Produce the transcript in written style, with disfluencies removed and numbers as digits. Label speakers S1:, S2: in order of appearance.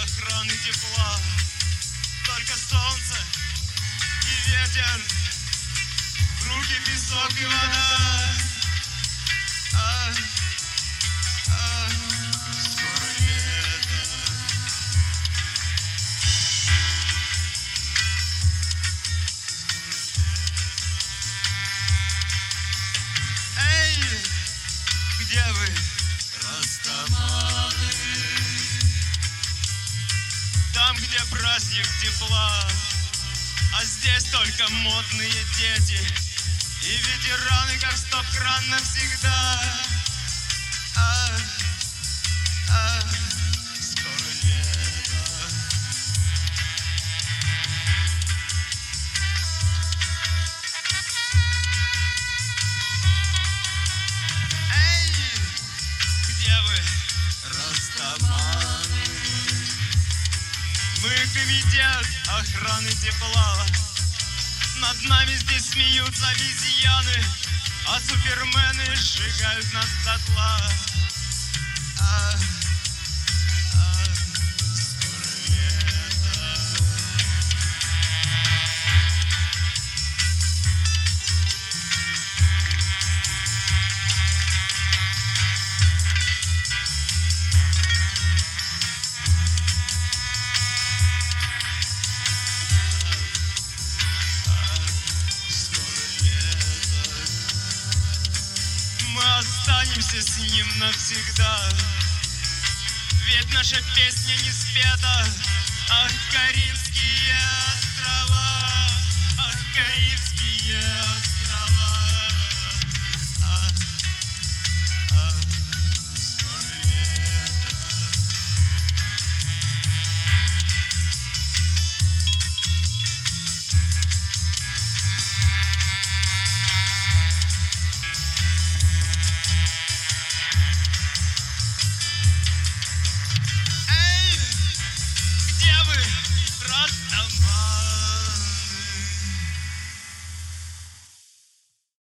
S1: охраны тепла. Только солнце и ветер, в руки песок и вода. Скоро лето. Эй, где вы, растаманы? Там, где праздник тепла, а здесь только модные дети и ветераны, как стоп-кран навсегда. Скоро лето. Эй, где вы, растаманы? Мы комитет охраны тепла. Над нами здесь смеются обезьяны, а супермены сжигают нас дотла. Скоро лето. Мы останемся с ним навсегда, ведь наша песня не спета. Ах, Карибские острова, ах, Карибские